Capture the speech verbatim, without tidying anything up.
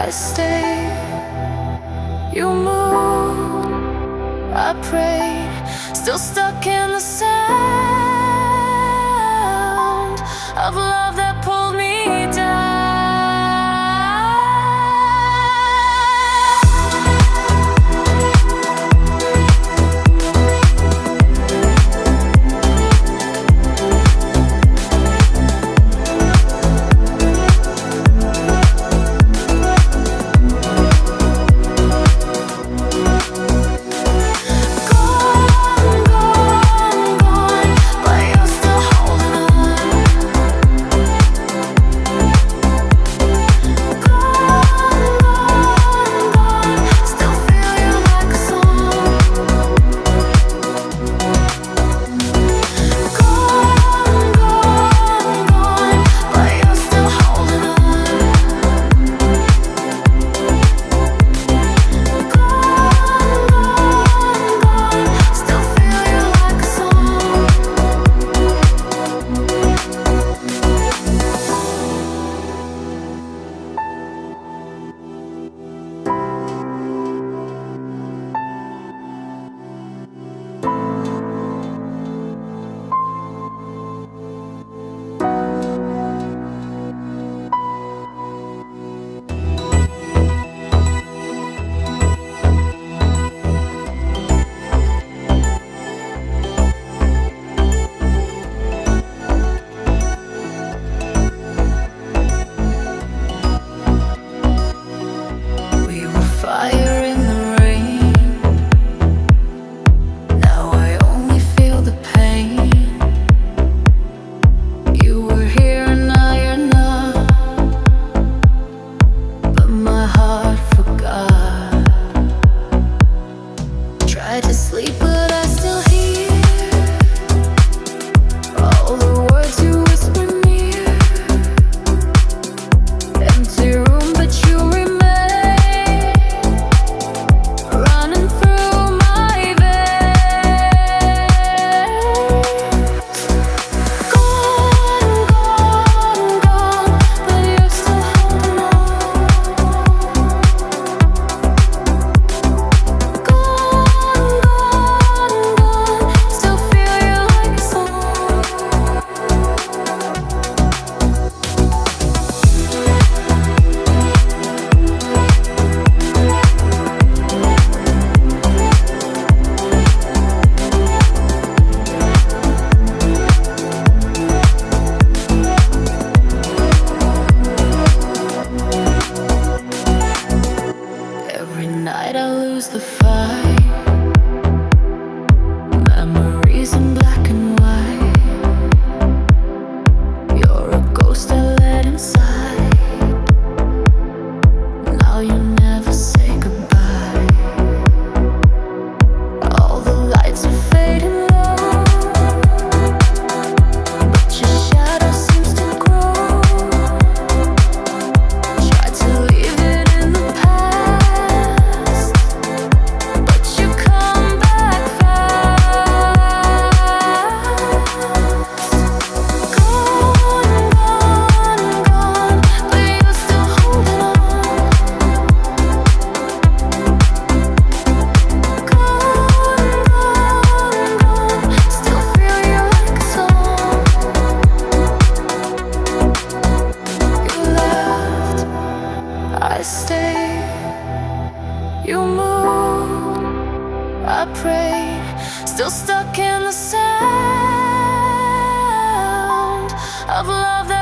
I stay, you move, I pray, still stuck in the sound of love that pulled me down. Fire in the rain, now I only feel the pain. You were here and now you're not, but my heart forgot. Tried to sleep but I still hear all the words you whisper near. Empty room but you remain. Night I lose the fight, memories in black and white. You're a ghost I let inside. Now you never say goodbye. All the lights are fading low, but your shadow seems to grow. Try to leave it in the past, I stay, you move, I pray, still stuck in the sound of love that